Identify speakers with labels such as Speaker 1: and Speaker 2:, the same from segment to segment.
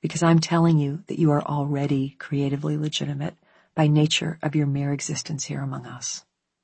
Speaker 1: because I'm telling you that you are already creatively legitimate by nature of your mere existence here among us.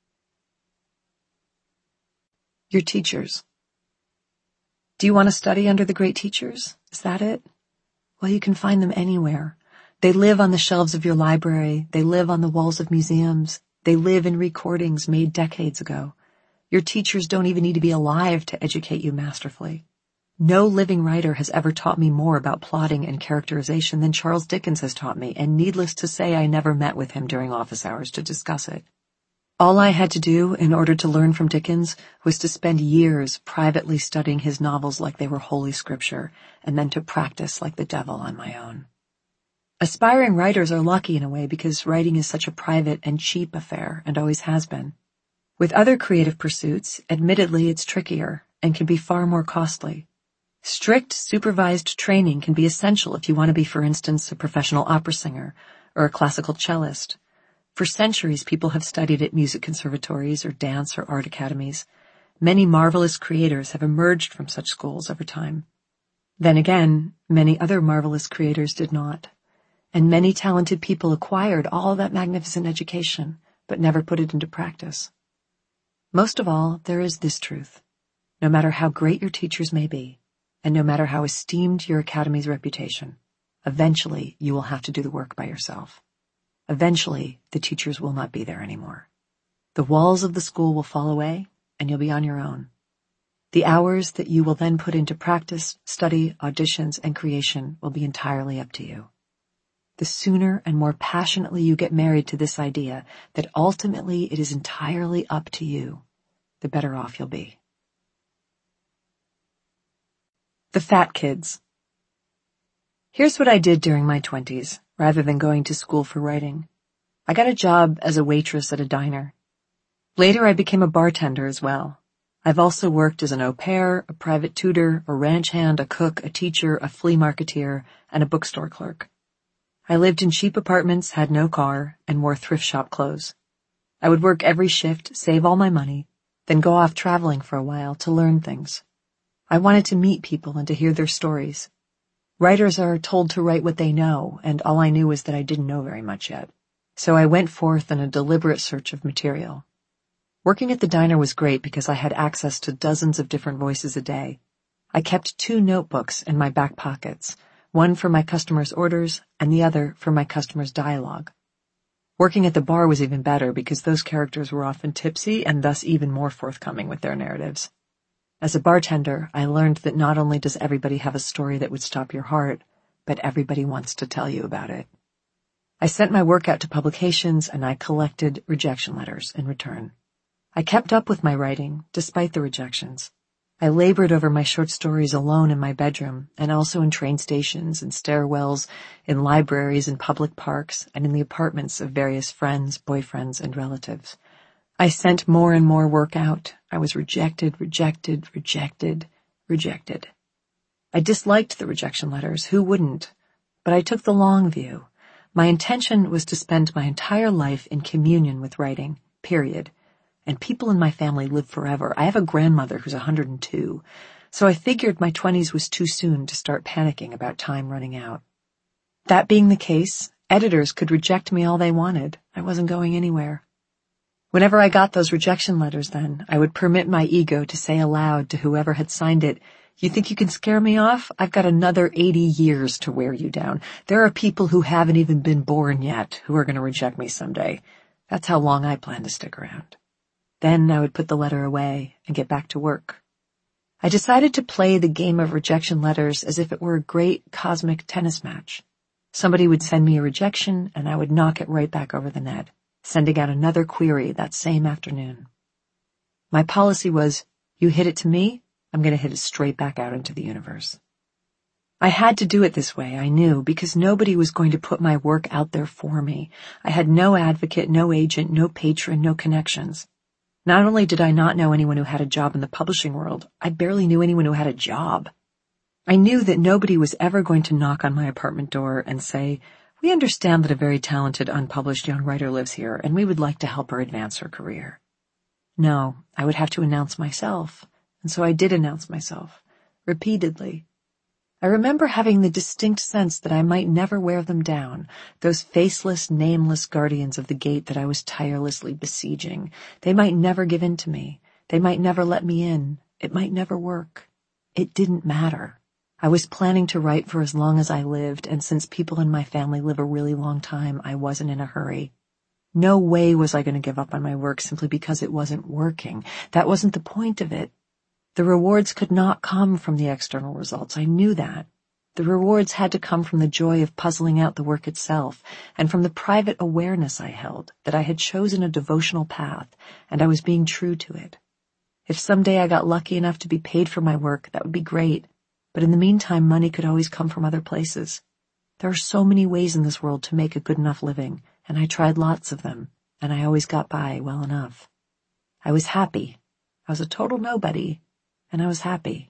Speaker 1: Your teachers. Do you want to study under the great teachers? Is that it? Well, you can find them anywhere. They live on the shelves of your library. They live on the walls of museums. They live in recordings made decades ago. Your teachers don't even need to be alive to educate you masterfully. No living writer has ever taught me more about plotting and characterization than Charles Dickens has taught me, and needless to say, I never met with him during office hours to discuss it. All I had to do in order to learn from Dickens was to spend years privately studying his novels like they were holy scripture, and then to practice like the devil on my own. Aspiring writers are lucky in a way because writing is such a private and cheap affair, and always has been. With other creative pursuits, admittedly it's trickier and can be far more costly. Strict, supervised training can be essential if you want to be, for instance, a professional opera singer or a classical cellist. For centuries, people have studied at music conservatories or dance or art academies. Many marvelous creators have emerged from such schools over time. Then again, many other marvelous creators did not. And many talented people acquired all that magnificent education, but never put it into practice. Most of all, there is this truth. No matter how great your teachers may be, and no matter how esteemed your academy's reputation, eventually you will have to do the work by yourself. Eventually, the teachers will not be there anymore. The walls of the school will fall away, and you'll be on your own. The hours that you will then put into practice, study, auditions, and creation will be entirely up to you. The sooner and more passionately you get married to this idea that ultimately it is entirely up to you, the better off you'll be. The Fat Kids. Here's what I did during my 20s, rather than going to school for writing. I got a job as a waitress at a diner. Later I became a bartender as well. I've also worked as an au pair, a private tutor, a ranch hand, a cook, a teacher, a flea marketeer, and a bookstore clerk. I lived in cheap apartments, had no car, and wore thrift shop clothes. I would work every shift, save all my money, then go off traveling for a while to learn things. I wanted to meet people and to hear their stories. Writers are told to write what they know, and all I knew was that I didn't know very much yet. So I went forth in a deliberate search of material. Working at the diner was great because I had access to dozens of different voices a day. I kept 2 notebooks in my back pockets, one for my customers' orders and the other for my customers' dialogue. Working at the bar was even better because those characters were often tipsy and thus even more forthcoming with their narratives. As a bartender, I learned that not only does everybody have a story that would stop your heart, but everybody wants to tell you about it. I sent my work out to publications and I collected rejection letters in return. I kept up with my writing, despite the rejections. I labored over my short stories alone in my bedroom, and also in train stations and stairwells, in libraries and public parks, and in the apartments of various friends, boyfriends, and relatives. I sent more and more work out. I was rejected. I disliked the rejection letters. Who wouldn't? But I took the long view. My intention was to spend my entire life in communion with writing, period. And people in my family live forever. I have a grandmother who's 102, so I figured my 20s was too soon to start panicking about time running out. That being the case, editors could reject me all they wanted. I wasn't going anywhere. Whenever I got those rejection letters then, I would permit my ego to say aloud to whoever had signed it, "You think you can scare me off? I've got another 80 years to wear you down. There are people who haven't even been born yet who are going to reject me someday. That's how long I plan to stick around." Then I would put the letter away and get back to work. I decided to play the game of rejection letters as if it were a great cosmic tennis match. Somebody would send me a rejection and I would knock it right back over the net, sending out another query that same afternoon. My policy was, you hit it to me, I'm going to hit it straight back out into the universe. I had to do it this way, I knew, because nobody was going to put my work out there for me. I had no advocate, no agent, no patron, no connections. Not only did I not know anyone who had a job in the publishing world, I barely knew anyone who had a job. I knew that nobody was ever going to knock on my apartment door and say, "We understand that a very talented, unpublished young writer lives here, and we would like to help her advance her career." No, I would have to announce myself, and so I did announce myself, repeatedly. I remember having the distinct sense that I might never wear them down, those faceless, nameless guardians of the gate that I was tirelessly besieging. They might never give in to me. They might never let me in. It might never work. It didn't matter. I was planning to write for as long as I lived, and since people in my family live a really long time, I wasn't in a hurry. No way was I going to give up on my work simply because it wasn't working. That wasn't the point of it. The rewards could not come from the external results. I knew that. The rewards had to come from the joy of puzzling out the work itself, and from the private awareness I held that I had chosen a devotional path, and I was being true to it. If someday I got lucky enough to be paid for my work, that would be great. But in the meantime, money could always come from other places. There are so many ways in this world to make a good enough living, and I tried lots of them, and I always got by well enough. I was happy. I was a total nobody, and I was happy.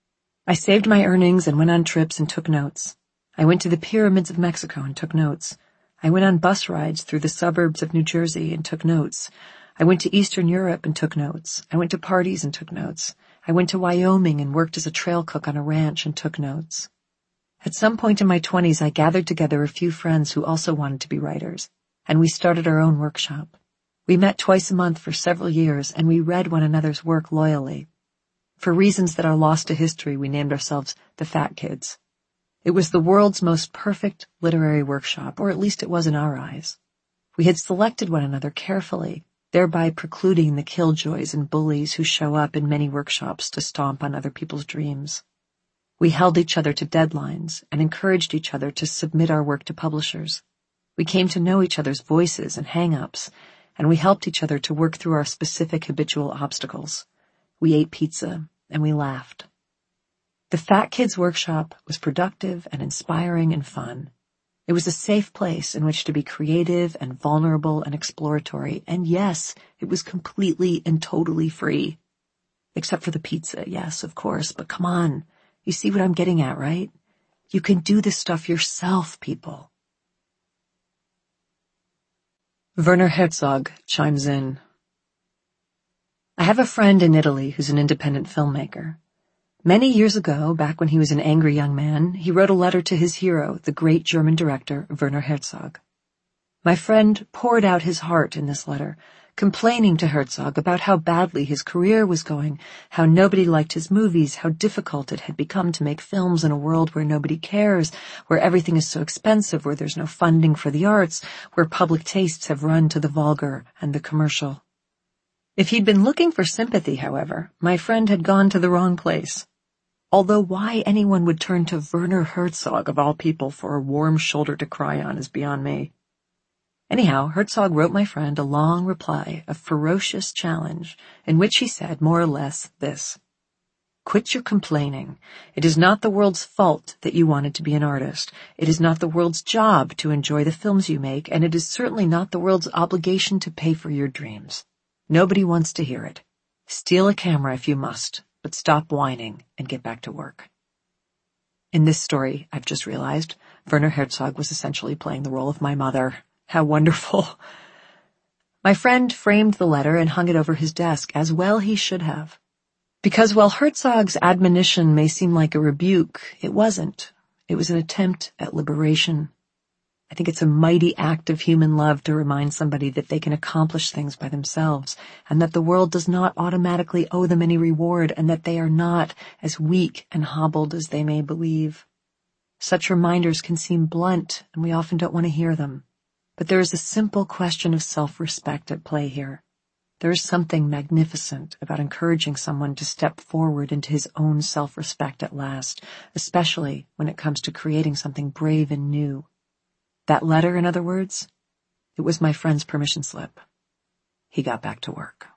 Speaker 1: I saved my earnings and went on trips and took notes. I went to the pyramids of Mexico and took notes. I went on bus rides through the suburbs of New Jersey and took notes. I went to Eastern Europe and took notes. I went to parties and took notes. I went to Wyoming and worked as a trail cook on a ranch and took notes. At some point in my 20s, I gathered together a few friends who also wanted to be writers, and we started our own workshop. We met twice a month for several years, and we read one another's work loyally. For reasons that are lost to history, we named ourselves the Fat Kids. It was the world's most perfect literary workshop, or at least it was in our eyes. We had selected one another carefully, thereby precluding the killjoys and bullies who show up in many workshops to stomp on other people's dreams. We held each other to deadlines and encouraged each other to submit our work to publishers. We came to know each other's voices and hang-ups, and we helped each other to work through our specific habitual obstacles. We ate pizza, and we laughed. The Fat Kids Workshop was productive and inspiring and fun. It was a safe place in which to be creative and vulnerable and exploratory, and yes, it was completely and totally free. Except for the pizza, yes, of course, but come on. You see what I'm getting at, right? You can do this stuff yourself, people. Werner Herzog chimes in. I have a friend in Italy who's an independent filmmaker. Many years ago, back when he was an angry young man, he wrote a letter to his hero, the great German director Werner Herzog. My friend poured out his heart in this letter, complaining to Herzog about how badly his career was going, how nobody liked his movies, how difficult it had become to make films in a world where nobody cares, where everything is so expensive, where there's no funding for the arts, where public tastes have run to the vulgar and the commercial. If he'd been looking for sympathy, however, my friend had gone to the wrong place. Although why anyone would turn to Werner Herzog, of all people, for a warm shoulder to cry on is beyond me. Anyhow, Herzog wrote my friend a long reply of ferocious challenge, in which he said, more or less, this. Quit your complaining. It is not the world's fault that you wanted to be an artist. It is not the world's job to enjoy the films you make, and it is certainly not the world's obligation to pay for your dreams. Nobody wants to hear it. Steal a camera if you must, but stop whining and get back to work. In this story, I've just realized, Werner Herzog was essentially playing the role of my mother. How wonderful. My friend framed the letter and hung it over his desk, as well he should have. Because while Herzog's admonition may seem like a rebuke, it wasn't. It was an attempt at liberation. I think it's a mighty act of human love to remind somebody that they can accomplish things by themselves, and that the world does not automatically owe them any reward, and that they are not as weak and hobbled as they may believe. Such reminders can seem blunt, and we often don't want to hear them. But there is a simple question of self-respect at play here. There is something magnificent about encouraging someone to step forward into his own self-respect at last, especially when it comes to creating something brave and new. That letter, in other words, it was my friend's permission slip. He got back to work.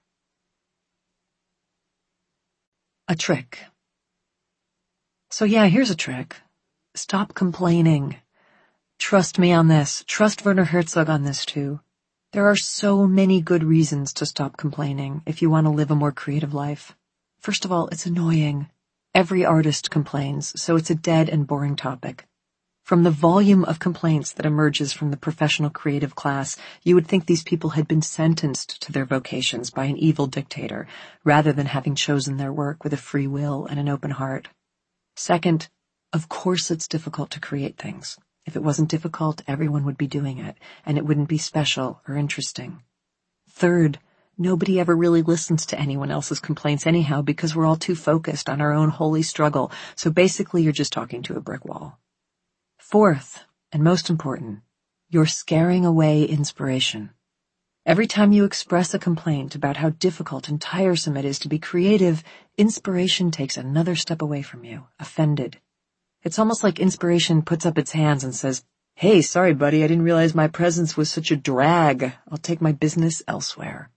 Speaker 1: A trick. So yeah, here's a trick. Stop complaining. Trust me on this. Trust Werner Herzog on this too. There are so many good reasons to stop complaining if you want to live a more creative life. First of all, it's annoying. Every artist complains, so it's a dead and boring topic. From the volume of complaints that emerges from the professional creative class, you would think these people had been sentenced to their vocations by an evil dictator, rather than having chosen their work with a free will and an open heart. Second, Of course it's difficult to create things. If it wasn't difficult, everyone would be doing it, and it wouldn't be special or interesting. Third, nobody ever really listens to anyone else's complaints anyhow because we're all too focused on our own holy struggle, so basically you're just talking to a brick wall. Fourth, and most important, you're scaring away inspiration. Every time you express a complaint about how difficult and tiresome it is to be creative, inspiration takes another step away from you, offended. It's almost like inspiration puts up its hands and says, "Hey, sorry buddy, I didn't realize my presence was such a drag. I'll take my business elsewhere."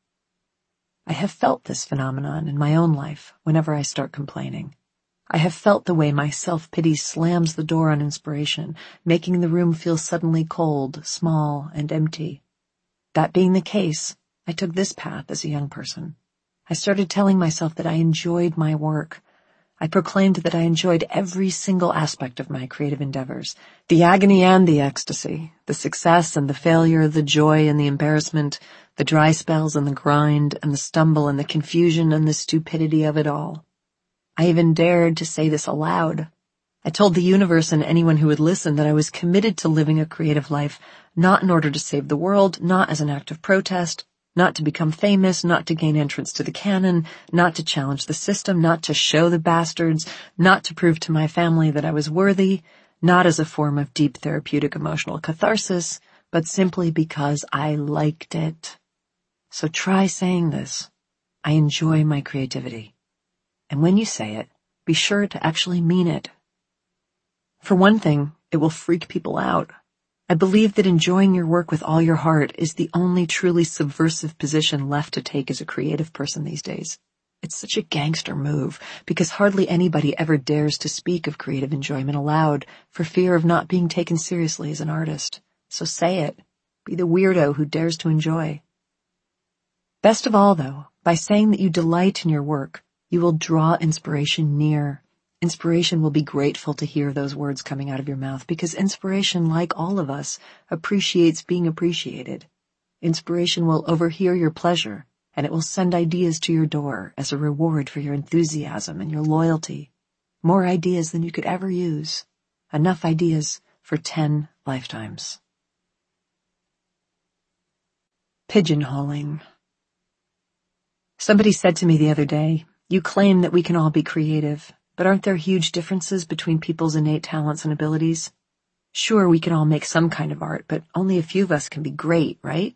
Speaker 1: I have felt this phenomenon in my own life whenever I start complaining. I have felt the way my self-pity slams the door on inspiration, making the room feel suddenly cold, small, and empty. That being the case, I took this path as a young person. I started telling myself that I enjoyed my work. I proclaimed that I enjoyed every single aspect of my creative endeavors, the agony and the ecstasy, the success and the failure, the joy and the embarrassment, the dry spells and the grind, and the stumble and the confusion and the stupidity of it all. I even dared to say this aloud. I told the universe and anyone who would listen that I was committed to living a creative life, not in order to save the world, not as an act of protest, not to become famous, not to gain entrance to the canon, not to challenge the system, not to show the bastards, not to prove to my family that I was worthy, not as a form of deep therapeutic emotional catharsis, but simply because I liked it. So try saying this. I enjoy my creativity. And when you say it, be sure to actually mean it. For one thing, it will freak people out. I believe that enjoying your work with all your heart is the only truly subversive position left to take as a creative person these days. It's such a gangster move because hardly anybody ever dares to speak of creative enjoyment aloud for fear of not being taken seriously as an artist. So say it. Be the weirdo who dares to enjoy. Best of all, though, by saying that you delight in your work, you will draw inspiration near. Inspiration will be grateful to hear those words coming out of your mouth because inspiration, like all of us, appreciates being appreciated. Inspiration will overhear your pleasure, and it will send ideas to your door as a reward for your enthusiasm and your loyalty. More ideas than you could ever use. Enough ideas for 10 lifetimes. Pigeonholing. Somebody said to me the other day, "You claim that we can all be creative. But aren't there huge differences between people's innate talents and abilities? Sure, we can all make some kind of art, but only a few of us can be great, right?"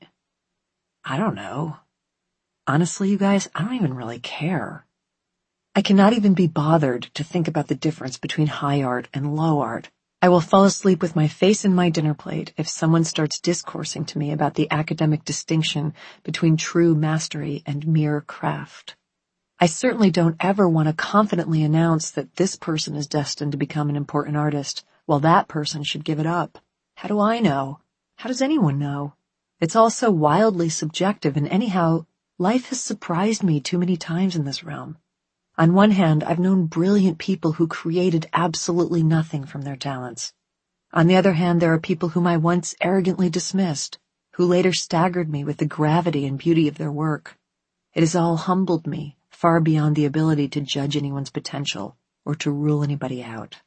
Speaker 1: I don't know. Honestly, you guys, I don't even really care. I cannot even be bothered to think about the difference between high art and low art. I will fall asleep with my face in my dinner plate if someone starts discoursing to me about the academic distinction between true mastery and mere craft. I certainly don't ever want to confidently announce that this person is destined to become an important artist, while that person should give it up. How do I know? How does anyone know? It's all so wildly subjective, and anyhow, life has surprised me too many times in this realm. On one hand, I've known brilliant people who created absolutely nothing from their talents. On the other hand, there are people whom I once arrogantly dismissed, who later staggered me with the gravity and beauty of their work. It has all humbled me, far beyond the ability to judge anyone's potential or to rule anybody out.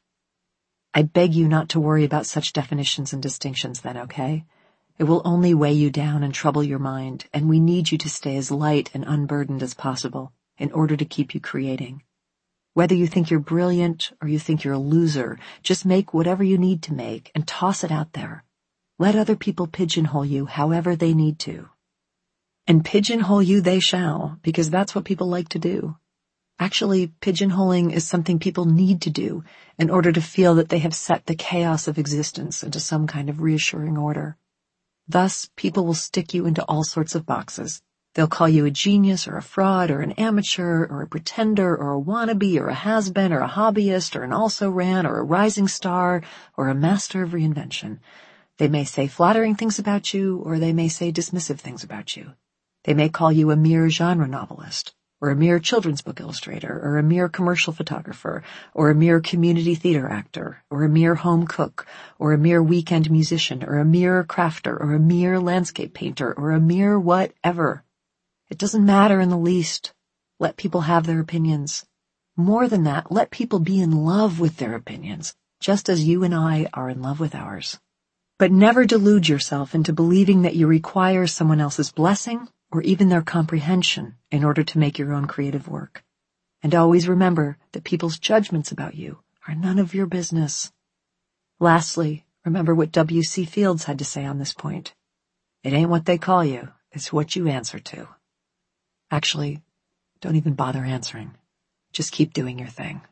Speaker 1: I beg you not to worry about such definitions and distinctions then, okay? It will only weigh you down and trouble your mind, and we need you to stay as light and unburdened as possible in order to keep you creating. Whether you think you're brilliant or you think you're a loser, just make whatever you need to make and toss it out there. Let other people pigeonhole you however they need to. And pigeonhole you they shall, because that's what people like to do. Actually, pigeonholing is something people need to do in order to feel that they have set the chaos of existence into some kind of reassuring order. Thus, people will stick you into all sorts of boxes. They'll call you a genius or a fraud or an amateur or a pretender or a wannabe or a has-been or a hobbyist or an also-ran or a rising star or a master of reinvention. They may say flattering things about you or they may say dismissive things about you. They may call you a mere genre novelist, or a mere children's book illustrator, or a mere commercial photographer, or a mere community theater actor, or a mere home cook, or a mere weekend musician, or a mere crafter, or a mere landscape painter, or a mere whatever. It doesn't matter in the least. Let people have their opinions. More than that, let people be in love with their opinions. just as you and I are in love with ours. But never delude yourself into believing that you require someone else's blessing or even their comprehension in order to make your own creative work. And always remember that people's judgments about you are none of your business. Lastly, remember what W.C. Fields had to say on this point. It ain't what they call you, it's what you answer to. Actually, don't even bother answering. Just keep doing your thing.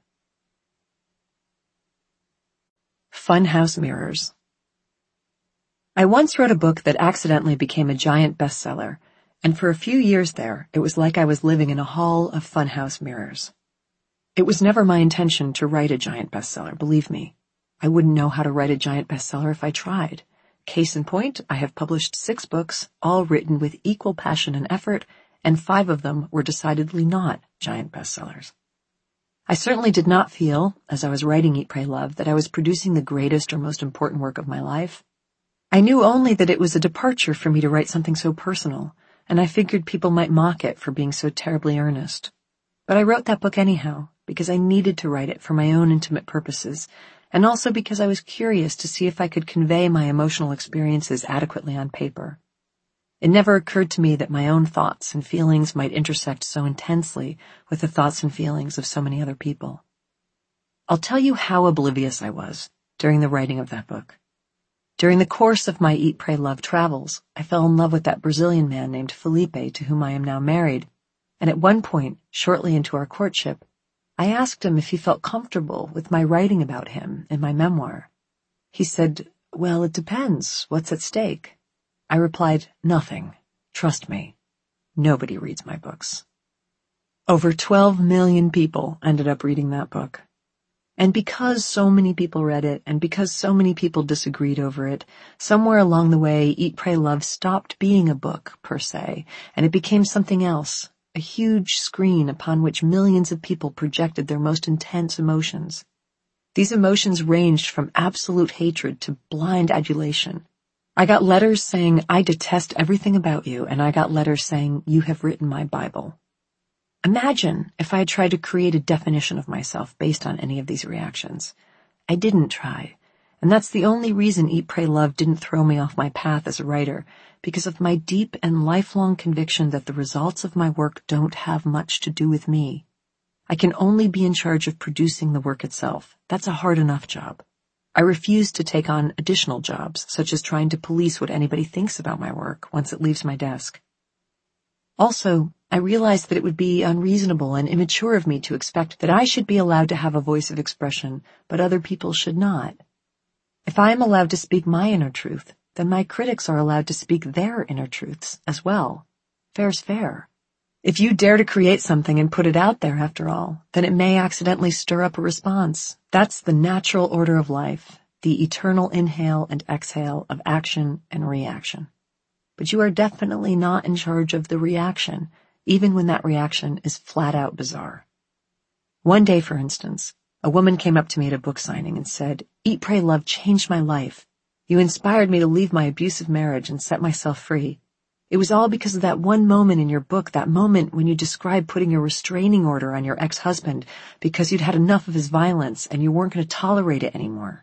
Speaker 1: Funhouse Mirrors. I once wrote a book that accidentally became a giant bestseller, and for a few years there, it was like I was living in a hall of funhouse mirrors. It was never my intention to write a giant bestseller, believe me. I wouldn't know how to write a giant bestseller if I tried. Case in point, I have published 6 books, all written with equal passion and effort, and 5 of them were decidedly not giant bestsellers. I certainly did not feel, as I was writing Eat, Pray, Love, that I was producing the greatest or most important work of my life. I knew only that it was a departure for me to write something so personal, and I figured people might mock it for being so terribly earnest. But I wrote that book anyhow, because I needed to write it for my own intimate purposes, and also because I was curious to see if I could convey my emotional experiences adequately on paper. It never occurred to me that my own thoughts and feelings might intersect so intensely with the thoughts and feelings of so many other people. I'll tell you how oblivious I was during the writing of that book. During the course of my Eat, Pray, Love travels, I fell in love with that Brazilian man named Felipe, to whom I am now married, and at one point, shortly into our courtship, I asked him if he felt comfortable with my writing about him in my memoir. He said, "Well, it depends. What's at stake?" I replied, "Nothing. Trust me. Nobody reads my books." Over 12 million people ended up reading that book. And because so many people read it, and because so many people disagreed over it, somewhere along the way, Eat, Pray, Love stopped being a book, per se, and it became something else, a huge screen upon which millions of people projected their most intense emotions. These emotions ranged from absolute hatred to blind adulation. I got letters saying, "I detest everything about you," and I got letters saying, "You have written my Bible." Imagine if I had tried to create a definition of myself based on any of these reactions. I didn't try, and that's the only reason Eat, Pray, Love didn't throw me off my path as a writer, because of my deep and lifelong conviction that the results of my work don't have much to do with me. I can only be in charge of producing the work itself. That's a hard enough job. I refuse to take on additional jobs, such as trying to police what anybody thinks about my work once it leaves my desk. Also, I realized that it would be unreasonable and immature of me to expect that I should be allowed to have a voice of expression, but other people should not. If I am allowed to speak my inner truth, then my critics are allowed to speak their inner truths as well. Fair's fair. If you dare to create something and put it out there, after all, then it may accidentally stir up a response. That's the natural order of life, the eternal inhale and exhale of action and reaction. But you are definitely not in charge of the reaction, even when that reaction is flat out bizarre. One day, for instance, a woman came up to me at a book signing and said, "Eat, Pray, Love changed my life. You inspired me to leave my abusive marriage and set myself free. It was all because of that one moment in your book, that moment when you described putting a restraining order on your ex-husband because you'd had enough of his violence and you weren't going to tolerate it anymore."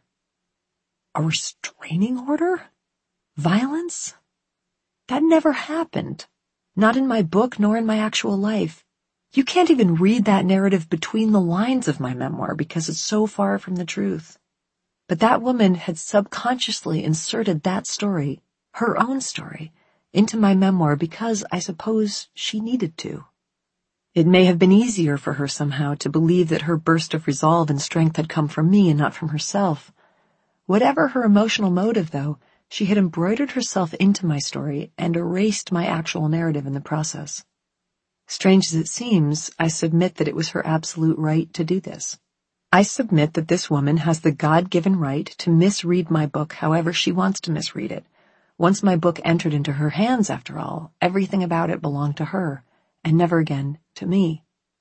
Speaker 1: A restraining order? Violence? That never happened. Not in my book, nor in my actual life. You can't even read that narrative between the lines of my memoir because it's so far from the truth. But that woman had subconsciously inserted that story, her own story, into my memoir because, I suppose, she needed to. It may have been easier for her somehow to believe that her burst of resolve and strength had come from me and not from herself. Whatever her emotional motive, though, she had embroidered herself into my story and erased my actual narrative in the process. Strange as it seems, I submit that it was her absolute right to do this. I submit that this woman has the God-given right to misread my book however she wants to misread it. Once my book entered into her hands, after all, everything about it belonged to her, and never again to me.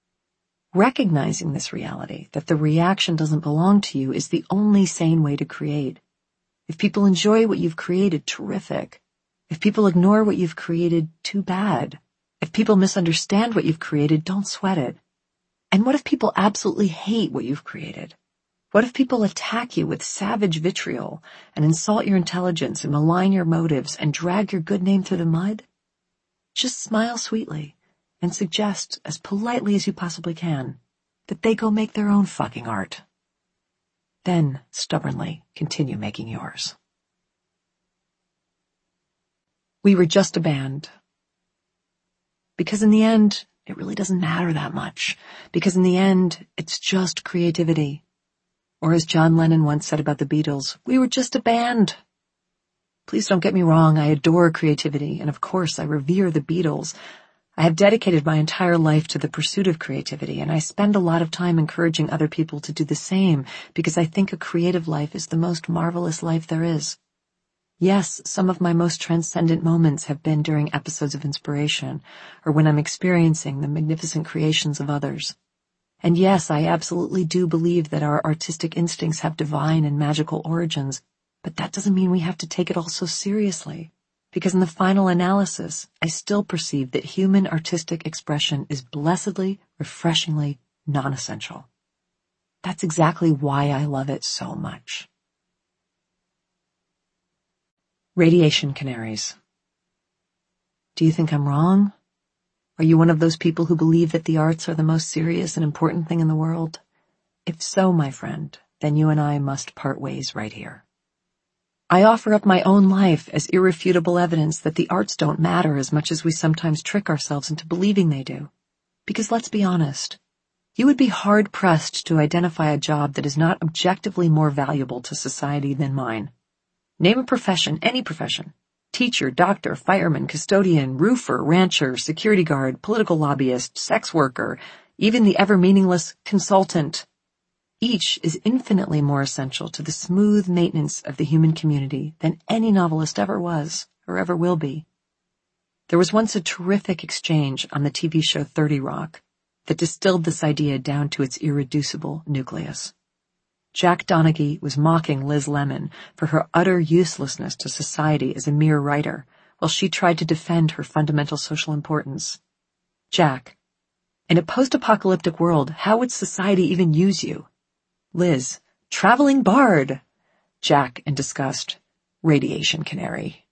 Speaker 1: Recognizing this reality, that the reaction doesn't belong to you, is the only sane way to create. If people enjoy what you've created, terrific. If people ignore what you've created, too bad. If people misunderstand what you've created, don't sweat it. And what if people absolutely hate what you've created? What if people attack you with savage vitriol and insult your intelligence and malign your motives and drag your good name through the mud? Just smile sweetly and suggest, as politely as you possibly can, that they go make their own fucking art. Then, stubbornly, continue making yours. We were just a band. Because in the end, it really doesn't matter that much. Because in the end, it's just creativity. Or as John Lennon once said about the Beatles, we were just a band. Please don't get me wrong, I adore creativity, and of course I revere the Beatles. I have dedicated my entire life to the pursuit of creativity, and I spend a lot of time encouraging other people to do the same, because I think a creative life is the most marvelous life there is. Yes, some of my most transcendent moments have been during episodes of inspiration, or when I'm experiencing the magnificent creations of others. And yes, I absolutely do believe that our artistic instincts have divine and magical origins, but that doesn't mean we have to take it all so seriously. Because in the final analysis, I still perceive that human artistic expression is blessedly, refreshingly non-essential. That's exactly why I love it so much. Radiation canaries. Do you think I'm wrong? Are you one of those people who believe that the arts are the most serious and important thing in the world? If so, my friend, then you and I must part ways right here. I offer up my own life as irrefutable evidence that the arts don't matter as much as we sometimes trick ourselves into believing they do. Because let's be honest, you would be hard-pressed to identify a job that is not objectively more valuable to society than mine. Name a profession, any profession. Teacher, doctor, fireman, custodian, roofer, rancher, security guard, political lobbyist, sex worker, even the ever-meaningless consultant. Each is infinitely more essential to the smooth maintenance of the human community than any novelist ever was or ever will be. There was once a terrific exchange on the TV show 30 Rock that distilled this idea down to its irreducible nucleus. Jack Donaghy was mocking Liz Lemon for her utter uselessness to society as a mere writer, while she tried to defend her fundamental social importance. Jack: in a post-apocalyptic world, how would society even use you? Liz: traveling bard. Jack, in disgust: radiation canary.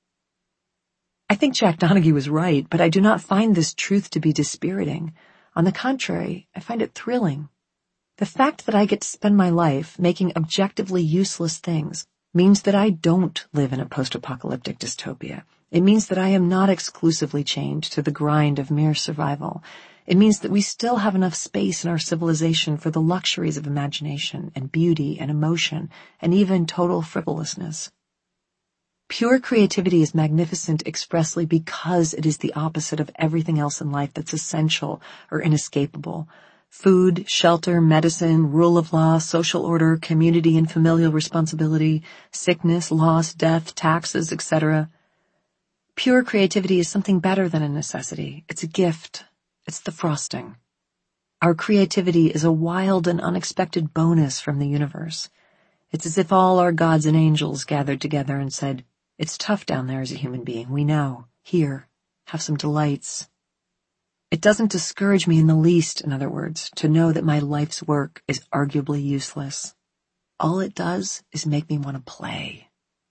Speaker 1: I think Jack Donaghy was right, but I do not find this truth to be dispiriting. On the contrary, I find it thrilling. The fact that I get to spend my life making objectively useless things means that I don't live in a post-apocalyptic dystopia. It means that I am not exclusively chained to the grind of mere survival. It means that we still have enough space in our civilization for the luxuries of imagination and beauty and emotion and even total frivolousness. Pure creativity is magnificent expressly because it is the opposite of everything else in life that's essential or inescapable. Food, shelter, medicine, rule of law, social order, community and familial responsibility, sickness, loss, death, taxes, etc. Pure creativity is something better than a necessity. It's a gift. It's the frosting. Our creativity is a wild and unexpected bonus from the universe. It's as if all our gods and angels gathered together and said, "It's tough down there as a human being, we know. Here, have some delights." It doesn't discourage me in the least, in other words, to know that my life's work is arguably useless. All it does is make me want to play.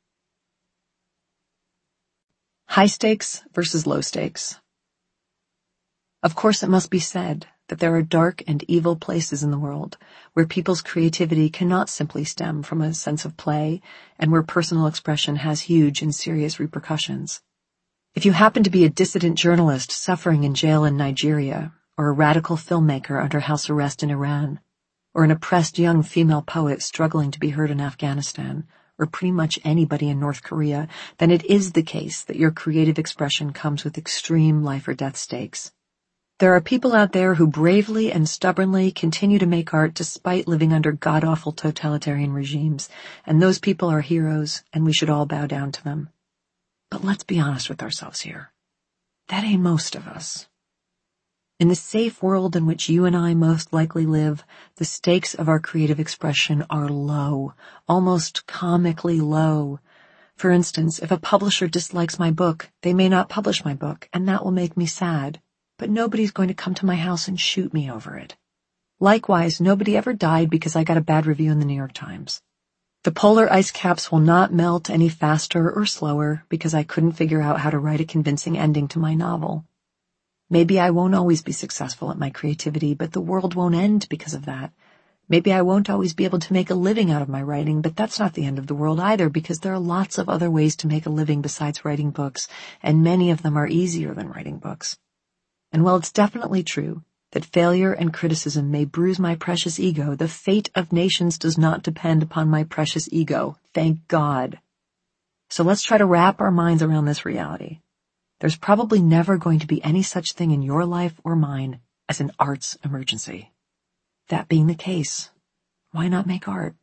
Speaker 1: High stakes versus low stakes. Of course, it must be said that there are dark and evil places in the world where people's creativity cannot simply stem from a sense of play and where personal expression has huge and serious repercussions. If you happen to be a dissident journalist suffering in jail in Nigeria, or a radical filmmaker under house arrest in Iran, or an oppressed young female poet struggling to be heard in Afghanistan, or pretty much anybody in North Korea, then it is the case that your creative expression comes with extreme life or death stakes. There are people out there who bravely and stubbornly continue to make art despite living under god-awful totalitarian regimes, and those people are heroes, and we should all bow down to them. But let's be honest with ourselves here. That ain't most of us. In the safe world in which you and I most likely live, the stakes of our creative expression are low, almost comically low. For instance, if a publisher dislikes my book, they may not publish my book, and that will make me sad. But nobody's going to come to my house and shoot me over it. Likewise, nobody ever died because I got a bad review in the New York Times. The polar ice caps will not melt any faster or slower because I couldn't figure out how to write a convincing ending to my novel. Maybe I won't always be successful at my creativity, but the world won't end because of that. Maybe I won't always be able to make a living out of my writing, but that's not the end of the world either, because there are lots of other ways to make a living besides writing books, and many of them are easier than writing books. And while it's definitely true that failure and criticism may bruise my precious ego, the fate of nations does not depend upon my precious ego. Thank God. So let's try to wrap our minds around this reality. There's probably never going to be any such thing in your life or mine as an arts emergency. That being the case, why not make art?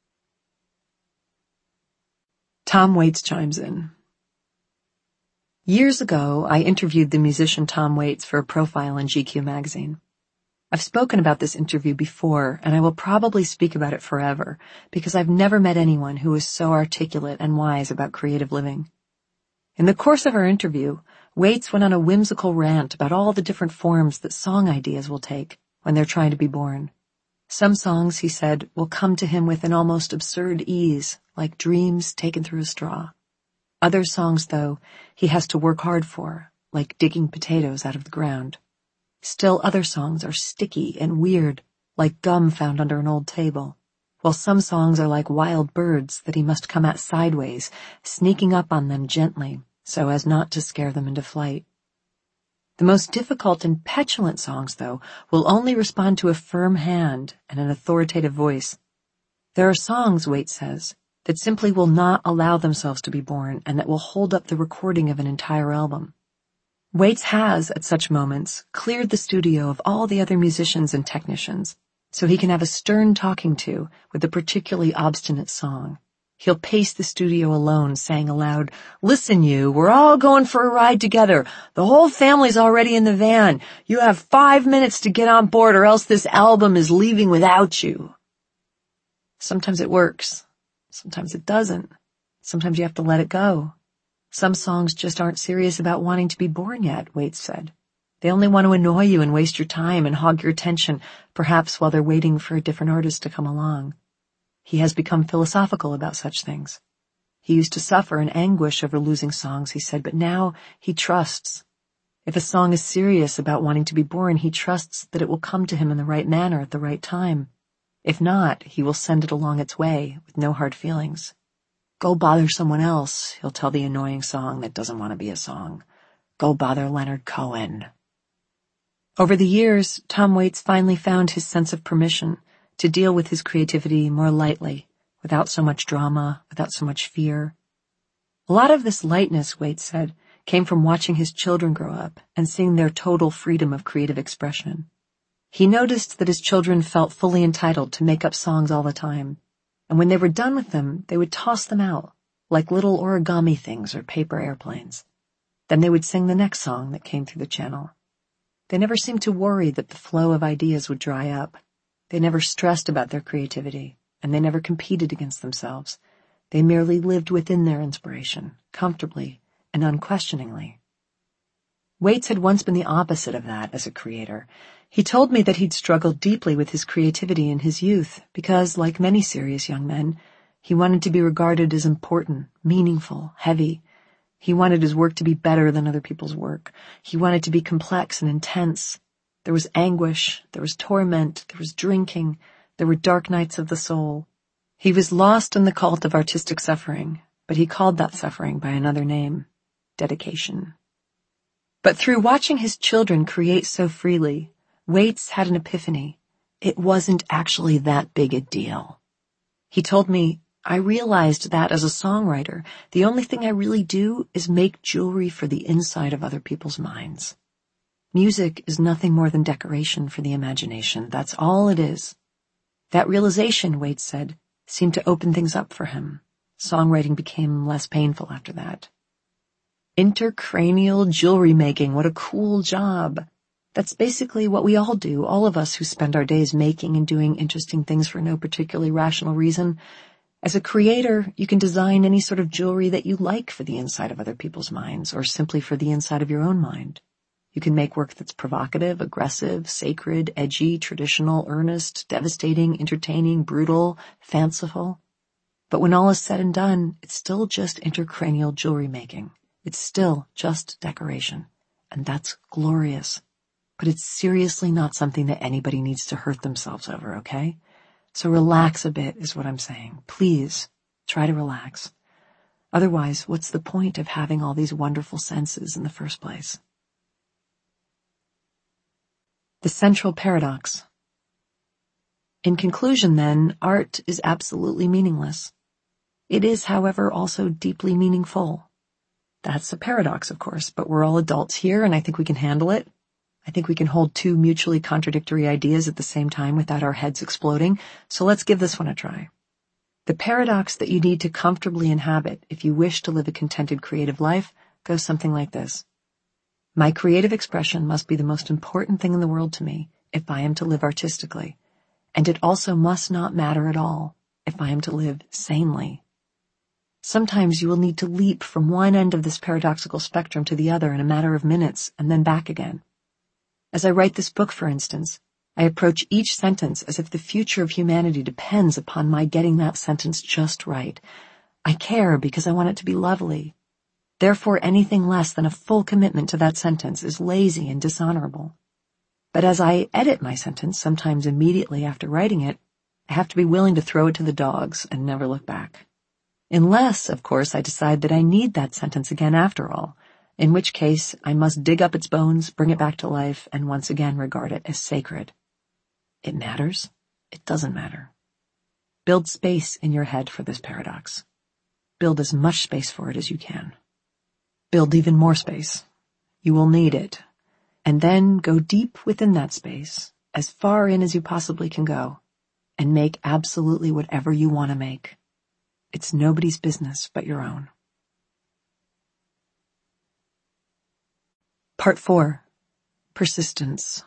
Speaker 1: Tom Waits chimes in. Years ago, I interviewed the musician Tom Waits for a profile in GQ magazine. I've spoken about this interview before, and I will probably speak about it forever, because I've never met anyone who is so articulate and wise about creative living. In the course of our interview, Waits went on a whimsical rant about all the different forms that song ideas will take when they're trying to be born. Some songs, he said, will come to him with an almost absurd ease, like dreams taken through a straw. Other songs, though, he has to work hard for, like digging potatoes out of the ground. Still other songs are sticky and weird, like gum found under an old table, while some songs are like wild birds that he must come at sideways, sneaking up on them gently so as not to scare them into flight. The most difficult and petulant songs, though, will only respond to a firm hand and an authoritative voice. There are songs, Waits says, that simply will not allow themselves to be born and that will hold up the recording of an entire album. Waits has, at such moments, cleared the studio of all the other musicians and technicians, so he can have a stern talking to with a particularly obstinate song. He'll pace the studio alone, saying aloud, "Listen, you, we're all going for a ride together. The whole family's already in the van. You have 5 minutes to get on board or else this album is leaving without you." Sometimes it works. Sometimes it doesn't. Sometimes you have to let it go. Some songs just aren't serious about wanting to be born yet, Waits said. They only want to annoy you and waste your time and hog your attention, perhaps while they're waiting for a different artist to come along. He has become philosophical about such things. He used to suffer in anguish over losing songs, he said, but now he trusts. If a song is serious about wanting to be born, he trusts that it will come to him in the right manner at the right time. If not, he will send it along its way with no hard feelings. Go bother someone else, he'll tell the annoying song that doesn't want to be a song. Go bother Leonard Cohen. Over the years, Tom Waits finally found his sense of permission to deal with his creativity more lightly, without so much drama, without so much fear. A lot of this lightness, Waits said, came from watching his children grow up and seeing their total freedom of creative expression. He noticed that his children felt fully entitled to make up songs all the time, and when they were done with them, they would toss them out, like little origami things or paper airplanes. Then they would sing the next song that came through the channel. They never seemed to worry that the flow of ideas would dry up. They never stressed about their creativity, and they never competed against themselves. They merely lived within their inspiration, comfortably and unquestioningly. Waits had once been the opposite of that as a creator. He told me that he'd struggled deeply with his creativity in his youth because, like many serious young men, he wanted to be regarded as important, meaningful, heavy. He wanted his work to be better than other people's work. He wanted to be complex and intense. There was anguish, there was torment, there was drinking, there were dark nights of the soul. He was lost in the cult of artistic suffering, but he called that suffering by another name, dedication. But through watching his children create so freely, Waits had an epiphany. It wasn't actually that big a deal. He told me, I realized that as a songwriter, the only thing I really do is make jewelry for the inside of other people's minds. Music is nothing more than decoration for the imagination. That's all it is. That realization, Waits said, seemed to open things up for him. Songwriting became less painful after that. Intercranial jewelry making, what a cool job. That's basically what we all do, all of us who spend our days making and doing interesting things for no particularly rational reason. As a creator, you can design any sort of jewelry that you like for the inside of other people's minds, or simply for the inside of your own mind. You can make work that's provocative, aggressive, sacred, edgy, traditional, earnest, devastating, entertaining, brutal, fanciful. But when all is said and done, it's still just intracranial jewelry making. It's still just decoration. And that's glorious. But it's seriously not something that anybody needs to hurt themselves over, okay? So relax a bit is what I'm saying. Please, try to relax. Otherwise, what's the point of having all these wonderful senses in the first place? The central paradox. In conclusion, then, art is absolutely meaningless. It is, however, also deeply meaningful. That's a paradox, of course, but we're all adults here, and I think we can handle it. I think we can hold two mutually contradictory ideas at the same time without our heads exploding, so let's give this one a try. The paradox that you need to comfortably inhabit if you wish to live a contented creative life goes something like this. My creative expression must be the most important thing in the world to me if I am to live artistically, and it also must not matter at all if I am to live sanely. Sometimes you will need to leap from one end of this paradoxical spectrum to the other in a matter of minutes and then back again. As I write this book, for instance, I approach each sentence as if the future of humanity depends upon my getting that sentence just right. I care because I want it to be lovely. Therefore, anything less than a full commitment to that sentence is lazy and dishonorable. But as I edit my sentence, sometimes immediately after writing it, I have to be willing to throw it to the dogs and never look back. Unless, of course, I decide that I need that sentence again after all, in which case I must dig up its bones, bring it back to life, and once again regard it as sacred. It matters. It doesn't matter. Build space in your head for this paradox. Build as much space for it as you can. Build even more space. You will need it. And then go deep within that space, as far in as you possibly can go, and make absolutely whatever you want to make. It's nobody's business but your own. Part 4. Persistence.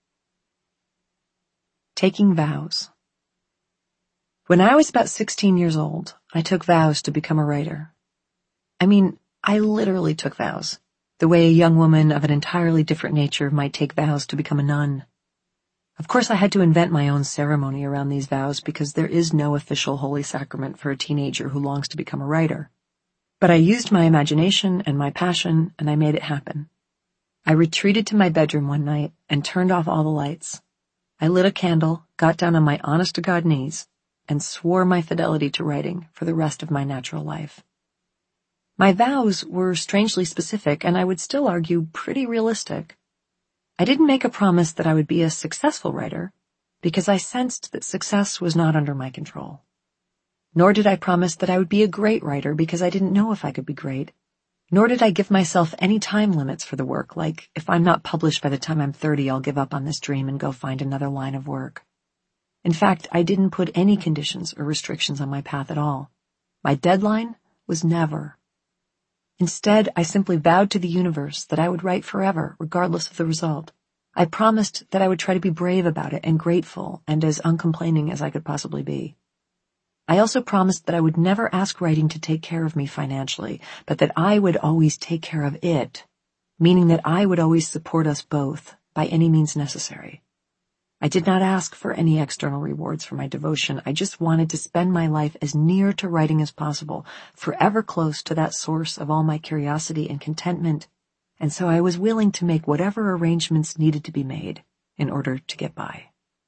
Speaker 1: Taking vows. When I was about 16 years old, I took vows to become a writer. I literally took vows, the way a young woman of an entirely different nature might take vows to become a nun. Of course, I had to invent my own ceremony around these vows because there is no official holy sacrament for a teenager who longs to become a writer. But I used my imagination and my passion, and I made it happen. I retreated to my bedroom one night and turned off all the lights. I lit a candle, got down on my honest-to-God knees, and swore my fidelity to writing for the rest of my natural life. My vows were strangely specific, and I would still argue pretty realistic. I didn't make a promise that I would be a successful writer, because I sensed that success was not under my control. Nor did I promise that I would be a great writer, because I didn't know if I could be great. Nor did I give myself any time limits for the work, like if I'm not published by the time I'm 30, I'll give up on this dream and go find another line of work. In fact, I didn't put any conditions or restrictions on my path at all. My deadline was never. Instead, I simply vowed to the universe that I would write forever, regardless of the result. I promised that I would try to be brave about it and grateful and as uncomplaining as I could possibly be. I also promised that I would never ask writing to take care of me financially, but that I would always take care of it, meaning that I would always support us both by any means necessary. I did not ask for any external rewards for my devotion. I just wanted to spend my life as near to writing as possible, forever close to that source of all my curiosity and contentment, and so I was willing to make whatever arrangements needed to be made in order to get by.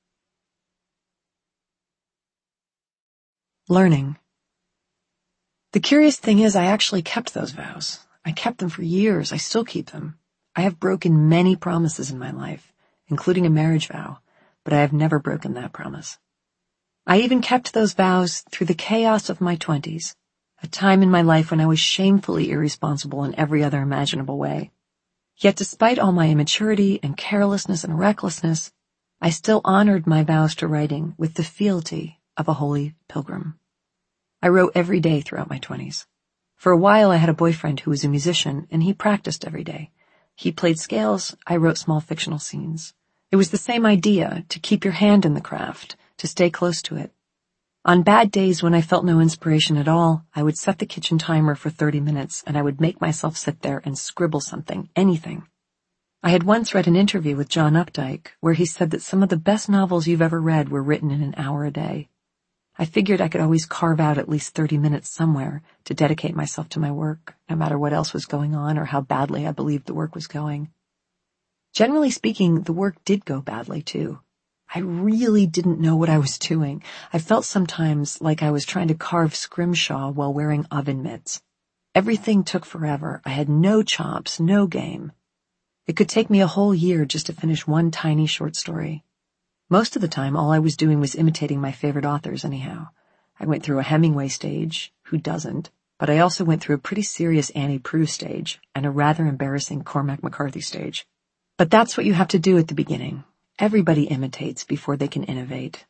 Speaker 1: Learning. The curious thing is I actually kept those vows. I kept them for years. I still keep them. I have broken many promises in my life, including a marriage vow, but I have never broken that promise. I even kept those vows through the chaos of my 20s, a time in my life when I was shamefully irresponsible in every other imaginable way. Yet despite all my immaturity and carelessness and recklessness, I still honored my vows to writing with the fealty of a holy pilgrim. I wrote every day throughout my 20s. For a while I had a boyfriend who was a musician, and he practiced every day. He played scales, I wrote small fictional scenes. It was the same idea, to keep your hand in the craft, to stay close to it. On bad days when I felt no inspiration at all, I would set the kitchen timer for 30 minutes and I would make myself sit there and scribble something, anything. I had once read an interview with John Updike where he said that some of the best novels you've ever read were written in an hour a day. I figured I could always carve out at least 30 minutes somewhere to dedicate myself to my work, no matter what else was going on or how badly I believed the work was going. Generally speaking, the work did go badly too. I really didn't know what I was doing. I felt sometimes like I was trying to carve scrimshaw while wearing oven mitts. Everything took forever. I had no chops, no game. It could take me a whole year just to finish one tiny short story. Most of the time, all I was doing was imitating my favorite authors anyhow. I went through a Hemingway stage, who doesn't, but I also went through a pretty serious Annie Proulx stage and a rather embarrassing Cormac McCarthy stage. But that's what you have to do at the beginning. Everybody imitates before they can innovate.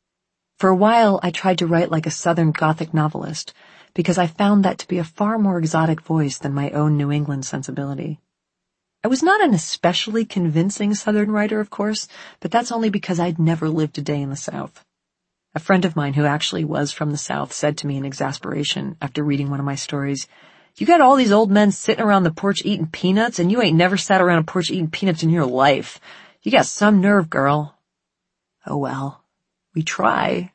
Speaker 1: For a while, I tried to write like a Southern Gothic novelist because I found that to be a far more exotic voice than my own New England sensibility. I was not an especially convincing Southern writer, of course, but that's only because I'd never lived a day in the South. A friend of mine who actually was from the South said to me in exasperation after reading one of my stories, "You got all these old men sitting around the porch eating peanuts, and you ain't never sat around a porch eating peanuts in your life. You got some nerve, girl." Oh well, we try.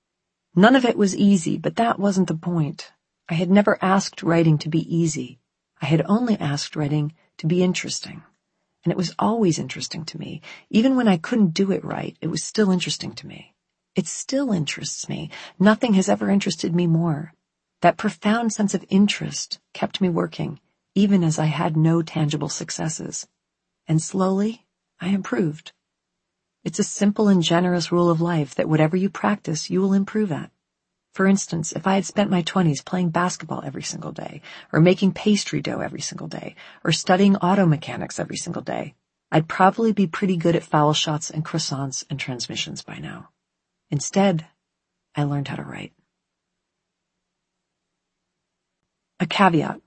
Speaker 1: None of it was easy, but that wasn't the point. I had never asked writing to be easy. I had only asked writing to be interesting. And it was always interesting to me. Even when I couldn't do it right, it was still interesting to me. It still interests me. Nothing has ever interested me more. That profound sense of interest kept me working, even as I had no tangible successes. And slowly, I improved. It's a simple and generous rule of life that whatever you practice, you will improve at. For instance, if I had spent my 20s playing basketball every single day, or making pastry dough every single day, or studying auto mechanics every single day, I'd probably be pretty good at foul shots and croissants and transmissions by now. Instead, I learned how to write. A caveat.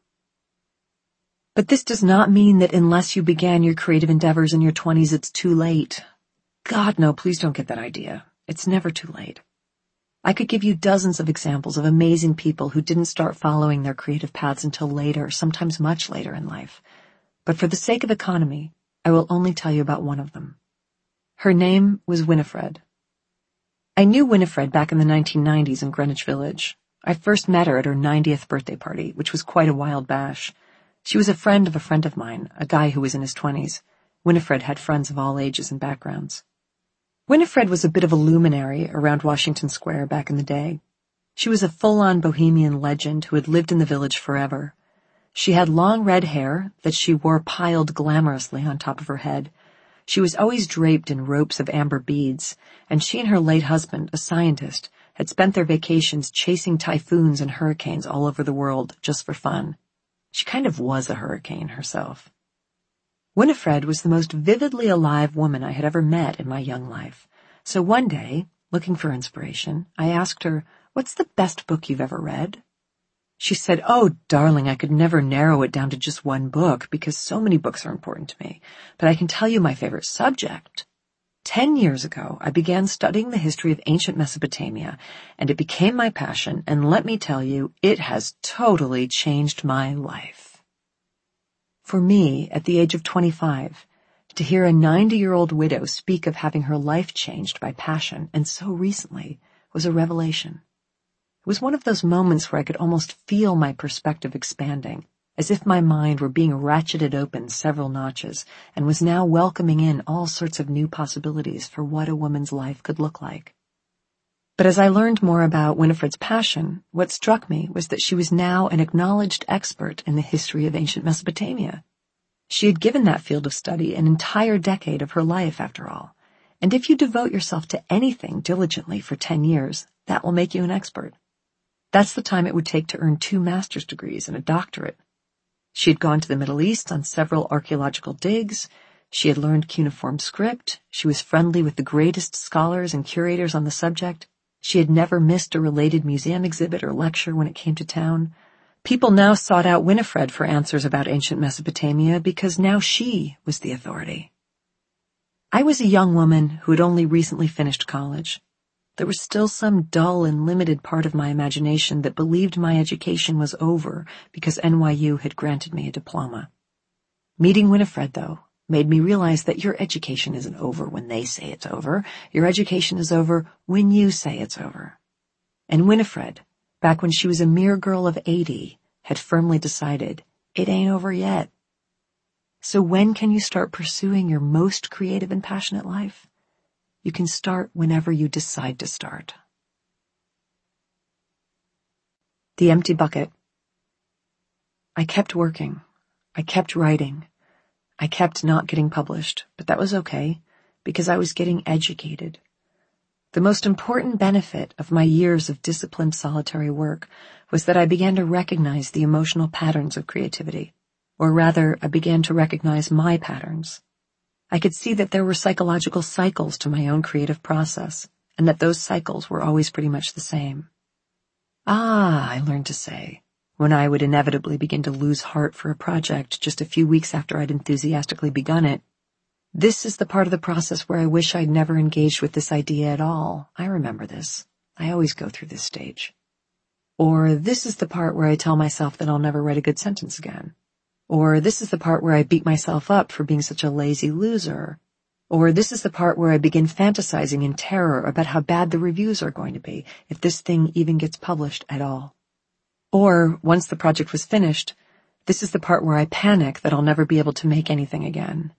Speaker 1: But this does not mean that unless you began your creative endeavors in your 20s, it's too late. God, no, please don't get that idea. It's never too late. I could give you dozens of examples of amazing people who didn't start following their creative paths until later, sometimes much later in life. But for the sake of economy, I will only tell you about one of them. Her name was Winifred. I knew Winifred back in the 1990s in Greenwich Village. I first met her at her 90th birthday party, which was quite a wild bash. She was a friend of mine, a guy who was in his 20s. Winifred had friends of all ages and backgrounds. Winifred was a bit of a luminary around Washington Square back in the day. She was a full-on bohemian legend who had lived in the village forever. She had long red hair that she wore piled glamorously on top of her head. She was always draped in ropes of amber beads, and she and her late husband, a scientist, had spent their vacations chasing typhoons and hurricanes all over the world just for fun. She kind of was a hurricane herself. Winifred was the most vividly alive woman I had ever met in my young life. So one day, looking for inspiration, I asked her, "What's the best book you've ever read?" She said, "Oh, darling, I could never narrow it down to just one book because so many books are important to me. But I can tell you my favorite subject. 10 years ago, I began studying the history of ancient Mesopotamia, and it became my passion, and let me tell you, it has totally changed my life." For me, at the age of 25, to hear a 90-year-old widow speak of having her life changed by passion, and so recently, was a revelation. It was one of those moments where I could almost feel my perspective expanding, as if my mind were being ratcheted open several notches and was now welcoming in all sorts of new possibilities for what a woman's life could look like. But as I learned more about Winifred's passion, what struck me was that she was now an acknowledged expert in the history of ancient Mesopotamia. She had given that field of study an entire decade of her life, after all. And if you devote yourself to anything diligently for 10 years, that will make you an expert. That's the time it would take to earn 2 master's degrees and a doctorate. She had gone to the Middle East on several archaeological digs. She had learned cuneiform script. She was friendly with the greatest scholars and curators on the subject. She had never missed a related museum exhibit or lecture when it came to town. People now sought out Winifred for answers about ancient Mesopotamia because now she was the authority. I was a young woman who had only recently finished college. There was still some dull and limited part of my imagination that believed my education was over because NYU had granted me a diploma. Meeting Winifred, though, made me realize that your education isn't over when they say it's over. Your education is over when you say it's over. And Winifred, back when she was a mere girl of 80, had firmly decided, it ain't over yet. So when can you start pursuing your most creative and passionate life? You can start whenever you decide to start. The empty bucket. I kept working. I kept writing. I kept not getting published, but that was okay, because I was getting educated. The most important benefit of my years of disciplined solitary work was that I began to recognize the emotional patterns of creativity, or rather, I began to recognize my patterns. I could see that there were psychological cycles to my own creative process, and that those cycles were always pretty much the same. I learned to say, when I would inevitably begin to lose heart for a project just a few weeks after I'd enthusiastically begun it, this is the part of the process where I wish I'd never engaged with this idea at all. I remember this. I always go through this stage. Or this is the part where I tell myself that I'll never write a good sentence again. Or this is the part where I beat myself up for being such a lazy loser. Or this is the part where I begin fantasizing in terror about how bad the reviews are going to be if this thing even gets published at all. Or, once the project was finished, this is the part where I panic that I'll never be able to make anything again.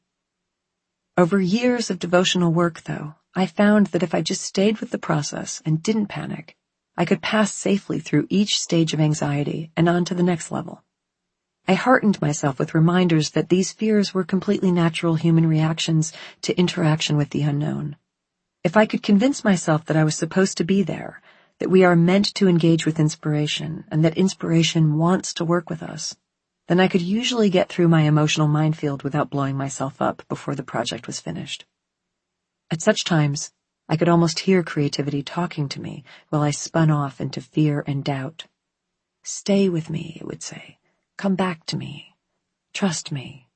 Speaker 1: Over years of devotional work, though, I found that if I just stayed with the process and didn't panic, I could pass safely through each stage of anxiety and on to the next level. I heartened myself with reminders that these fears were completely natural human reactions to interaction with the unknown. If I could convince myself that I was supposed to be there, that we are meant to engage with inspiration, and that inspiration wants to work with us, then I could usually get through my emotional minefield without blowing myself up before the project was finished. At such times, I could almost hear creativity talking to me while I spun off into fear and doubt. Stay with me, it would say. Come back to me. Trust me.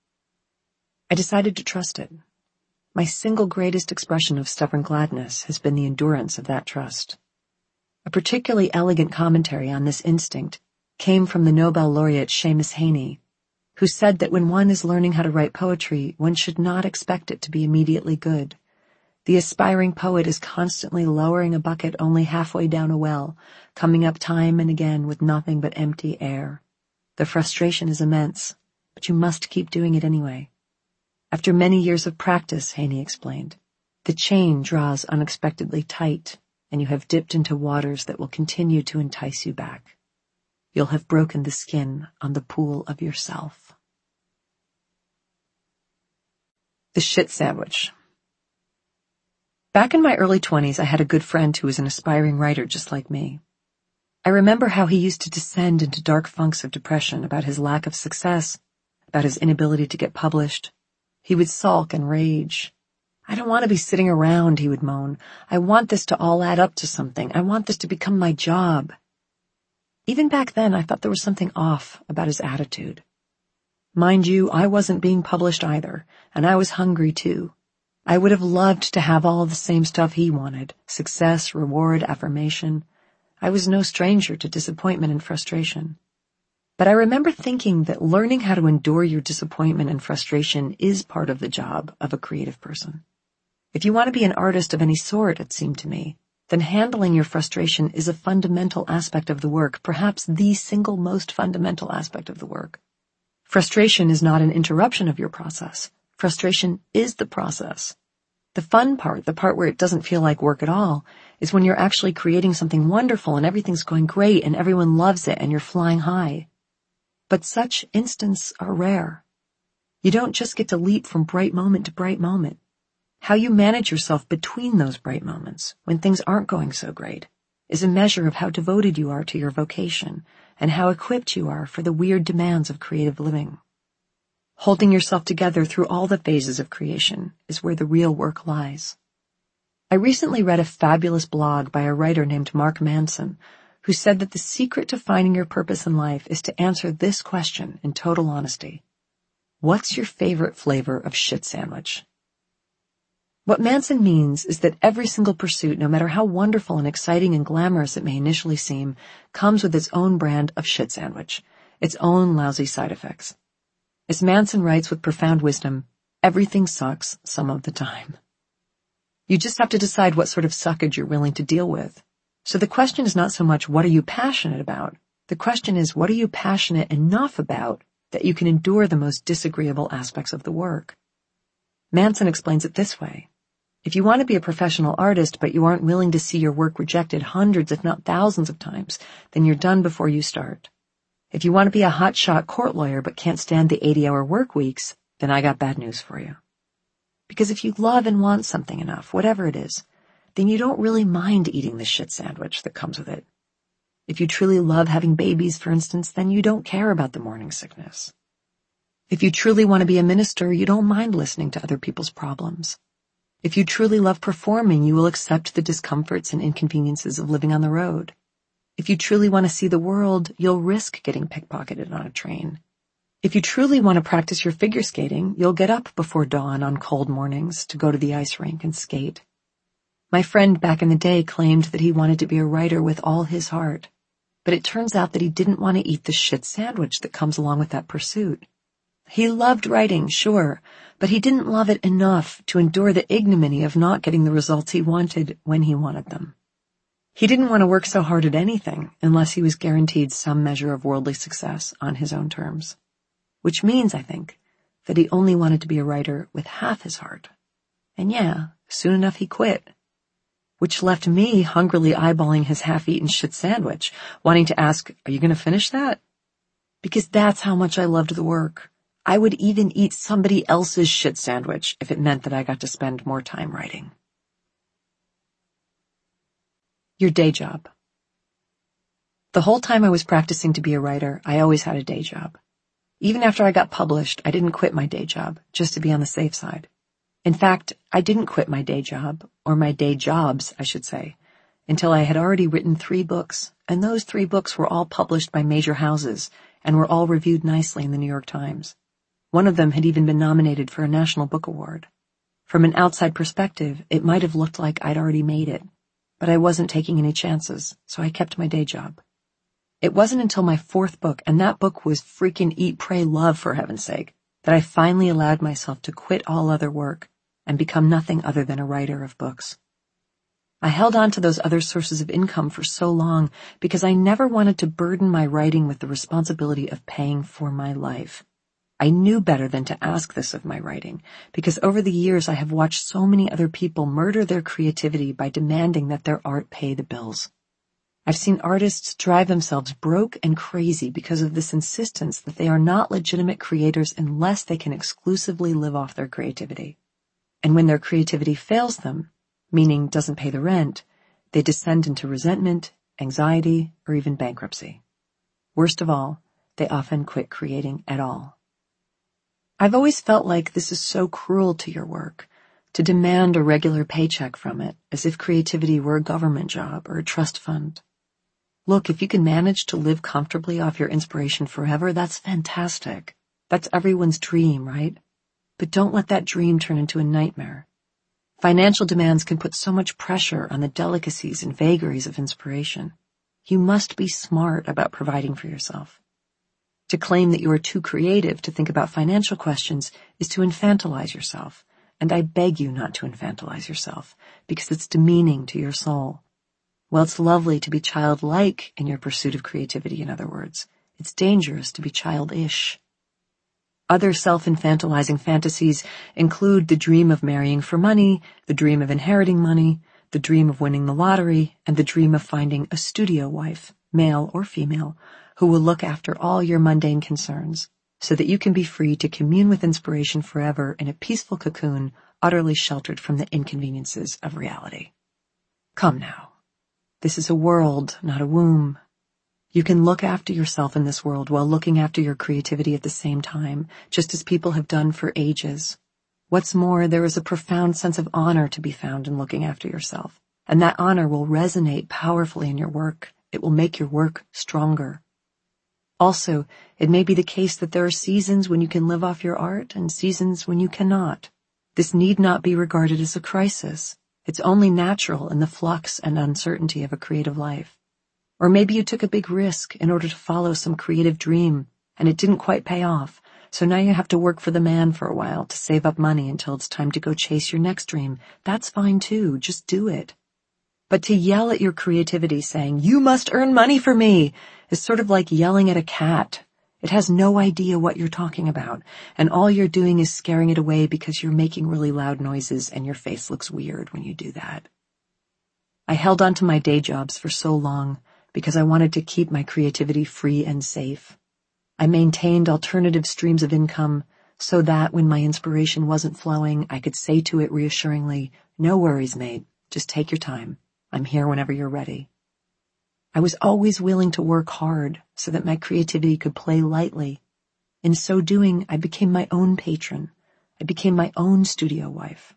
Speaker 1: I decided to trust it. My single greatest expression of stubborn gladness has been the endurance of that trust. A particularly elegant commentary on this instinct came from the Nobel laureate Seamus Heaney, who said that when one is learning how to write poetry, one should not expect it to be immediately good. The aspiring poet is constantly lowering a bucket only halfway down a well, coming up time and again with nothing but empty air. The frustration is immense, but you must keep doing it anyway. After many years of practice, Heaney explained, the chain draws unexpectedly tight, and you have dipped into waters that will continue to entice you back. You'll have broken the skin on the pool of yourself. The shit sandwich. Back in my early 20s, I had a good friend who was an aspiring writer just like me. I remember how he used to descend into dark funks of depression about his lack of success, about his inability to get published. He would sulk and rage. I don't want to be sitting around, he would moan. I want this to all add up to something. I want this to become my job. Even back then, I thought there was something off about his attitude. Mind you, I wasn't being published either, and I was hungry too. I would have loved to have all of the same stuff he wanted, success, reward, affirmation. I was no stranger to disappointment and frustration. But I remember thinking that learning how to endure your disappointment and frustration is part of the job of a creative person. If you want to be an artist of any sort, it seemed to me, then handling your frustration is a fundamental aspect of the work, perhaps the single most fundamental aspect of the work. Frustration is not an interruption of your process. Frustration is the process. The fun part, the part where it doesn't feel like work at all, is when you're actually creating something wonderful and everything's going great and everyone loves it and you're flying high. But such instants are rare. You don't just get to leap from bright moment to bright moment. How you manage yourself between those bright moments, when things aren't going so great, is a measure of how devoted you are to your vocation and how equipped you are for the weird demands of creative living. Holding yourself together through all the phases of creation is where the real work lies. I recently read a fabulous blog by a writer named Mark Manson, who said that the secret to finding your purpose in life is to answer this question in total honesty. What's your favorite flavor of shit sandwich? What Manson means is that every single pursuit, no matter how wonderful and exciting and glamorous it may initially seem, comes with its own brand of shit sandwich, its own lousy side effects. As Manson writes with profound wisdom, Everything sucks some of the time. You just have to decide what sort of suckage you're willing to deal with. So the question is not so much what are you passionate about? The question is what are you passionate enough about that you can endure the most disagreeable aspects of the work? Manson explains it this way. If you want to be a professional artist but you aren't willing to see your work rejected hundreds if not thousands of times, then you're done before you start. If you want to be a hotshot court lawyer but can't stand the 80-hour work weeks, then I got bad news for you. Because if you love and want something enough, whatever it is, then you don't really mind eating the shit sandwich that comes with it. If you truly love having babies, for instance, then you don't care about the morning sickness. If you truly want to be a minister, you don't mind listening to other people's problems. If you truly love performing, you will accept the discomforts and inconveniences of living on the road. If you truly want to see the world, you'll risk getting pickpocketed on a train. If you truly want to practice your figure skating, you'll get up before dawn on cold mornings to go to the ice rink and skate. My friend back in the day claimed that he wanted to be a writer with all his heart, but it turns out that he didn't want to eat the shit sandwich that comes along with that pursuit. He loved writing, sure, but he didn't love it enough to endure the ignominy of not getting the results he wanted when he wanted them. He didn't want to work so hard at anything unless he was guaranteed some measure of worldly success on his own terms. Which means, I think, that he only wanted to be a writer with half his heart. And yeah, soon enough he quit. Which left me hungrily eyeballing his half-eaten shit sandwich, wanting to ask, are you going to finish that? Because that's how much I loved the work. I would even eat somebody else's shit sandwich if it meant that I got to spend more time writing. Your day job. The whole time I was practicing to be a writer, I always had a day job. Even after I got published, I didn't quit my day job, just to be on the safe side. In fact, I didn't quit my day job, or my day jobs, I should say, until I had already written 3 books, and those 3 books were all published by major houses, and were all reviewed nicely in the New York Times. One of them had even been nominated for a National Book Award. From an outside perspective, it might have looked like I'd already made it, but I wasn't taking any chances, so I kept my day job. It wasn't until my 4th book, and that book was freaking Eat, Pray, Love, for heaven's sake, that I finally allowed myself to quit all other work and become nothing other than a writer of books. I held on to those other sources of income for so long because I never wanted to burden my writing with the responsibility of paying for my life. I knew better than to ask this of my writing, because over the years I have watched so many other people murder their creativity by demanding that their art pay the bills. I've seen artists drive themselves broke and crazy because of this insistence that they are not legitimate creators unless they can exclusively live off their creativity. And when their creativity fails them, meaning doesn't pay the rent, they descend into resentment, anxiety, or even bankruptcy. Worst of all, they often quit creating at all. I've always felt like this is so cruel to your work, to demand a regular paycheck from it, as if creativity were a government job or a trust fund. Look, if you can manage to live comfortably off your inspiration forever, that's fantastic. That's everyone's dream, right? But don't let that dream turn into a nightmare. Financial demands can put so much pressure on the delicacies and vagaries of inspiration. You must be smart about providing for yourself. To claim that you are too creative to think about financial questions is to infantilize yourself, and I beg you not to infantilize yourself, because it's demeaning to your soul. While it's lovely to be childlike in your pursuit of creativity, in other words, it's dangerous to be childish. Other self-infantilizing fantasies include the dream of marrying for money, the dream of inheriting money, the dream of winning the lottery, and the dream of finding a studio wife, male or female, who will look after all your mundane concerns, so that you can be free to commune with inspiration forever in a peaceful cocoon, utterly sheltered from the inconveniences of reality. Come now. This is a world, not a womb. You can look after yourself in this world while looking after your creativity at the same time, just as people have done for ages. What's more, there is a profound sense of honor to be found in looking after yourself, and that honor will resonate powerfully in your work. It will make your work stronger. Also, it may be the case that there are seasons when you can live off your art and seasons when you cannot. This need not be regarded as a crisis. It's only natural in the flux and uncertainty of a creative life. Or maybe you took a big risk in order to follow some creative dream, and it didn't quite pay off, So now you have to work for the man for a while to save up money until it's time to go chase your next dream. That's fine too. Just do it. But to yell at your creativity saying, "You must earn money for me," is sort of like yelling at a cat. It has no idea what you're talking about, and all you're doing is scaring it away because you're making really loud noises and your face looks weird when you do that. I held on to my day jobs for so long because I wanted to keep my creativity free and safe. I maintained alternative streams of income so that when my inspiration wasn't flowing, I could say to it reassuringly, "No worries, mate. Just take your time. I'm here whenever you're ready." I was always willing to work hard so that my creativity could play lightly. In so doing, I became my own patron. I became my own studio wife.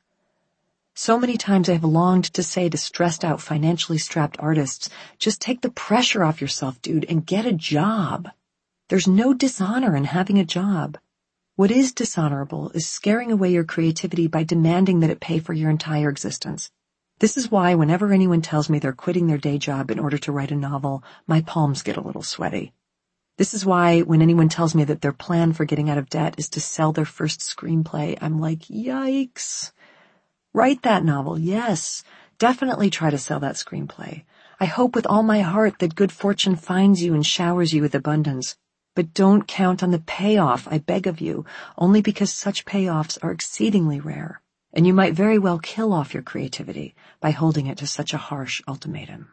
Speaker 1: So many times I have longed to say to stressed out, financially strapped artists, just take the pressure off yourself, dude, and get a job. There's no dishonor in having a job. What is dishonorable is scaring away your creativity by demanding that it pay for your entire existence. This is why whenever anyone tells me they're quitting their day job in order to write a novel, my palms get a little sweaty. This is why when anyone tells me that their plan for getting out of debt is to sell their first screenplay, I'm like, yikes. Write that novel, yes. Definitely try to sell that screenplay. I hope with all my heart that good fortune finds you and showers you with abundance. But don't count on the payoff, I beg of you, only because such payoffs are exceedingly rare. And you might very well kill off your creativity by holding it to such a harsh ultimatum.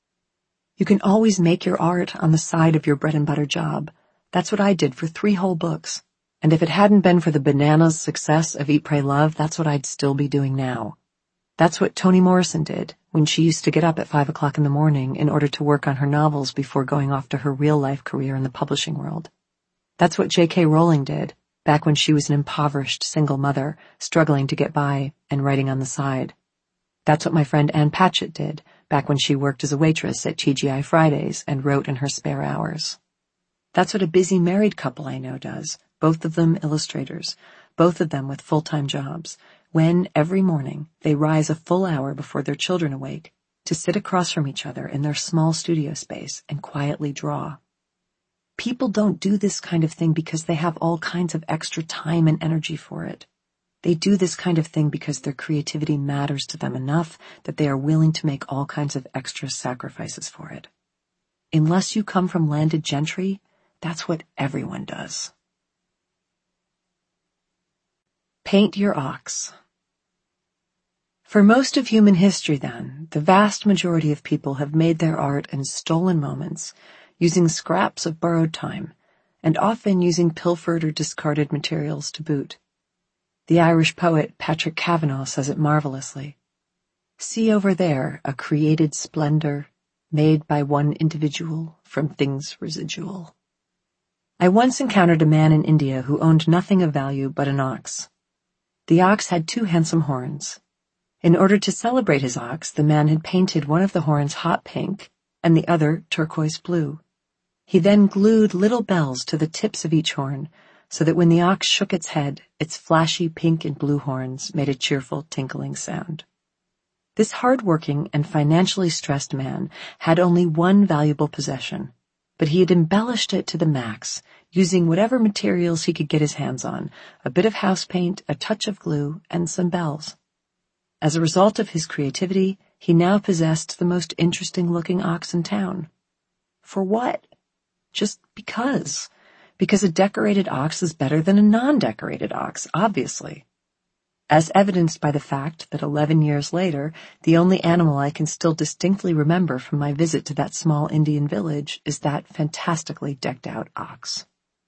Speaker 1: You can always make your art on the side of your bread and butter job. That's what I did for 3 whole books. And if it hadn't been for the bananas success of Eat, Pray, Love, that's what I'd still be doing now. That's what Toni Morrison did when she used to get up at 5 o'clock in the morning in order to work on her novels before going off to her real-life career in the publishing world. That's what J.K. Rowling did back when she was an impoverished single mother, struggling to get by and writing on the side. That's what my friend Ann Patchett did back when she worked as a waitress at TGI Fridays and wrote in her spare hours. That's what a busy married couple I know does, both of them illustrators, both of them with full-time jobs, when every morning they rise a full hour before their children awake to sit across from each other in their small studio space and quietly draw. People don't do this kind of thing because they have all kinds of extra time and energy for it. They do this kind of thing because their creativity matters to them enough that they are willing to make all kinds of extra sacrifices for it. Unless you come from landed gentry, that's what everyone does. Paint your ox. For most of human history, then, the vast majority of people have made their art in stolen moments, using scraps of borrowed time, and often using pilfered or discarded materials to boot. The Irish poet Patrick Kavanagh says it marvelously. "See over there a created splendor, made by one individual from things residual." I once encountered a man in India who owned nothing of value but an ox. The ox had 2 handsome horns. In order to celebrate his ox, the man had painted one of the horns hot pink and the other turquoise blue. He then glued little bells to the tips of each horn so that when the ox shook its head, its flashy pink and blue horns made a cheerful tinkling sound. This hard-working and financially stressed man had only one valuable possession, but he had embellished it to the max, using whatever materials he could get his hands on, a bit of house paint, a touch of glue, and some bells. As a result of his creativity, he now possessed the most interesting-looking ox in town. For what? Just because. Because a decorated ox is better than a non-decorated ox, obviously. As evidenced by the fact that 11 years later, the only animal I can still distinctly remember from my visit to that small Indian village is that fantastically decked-out ox.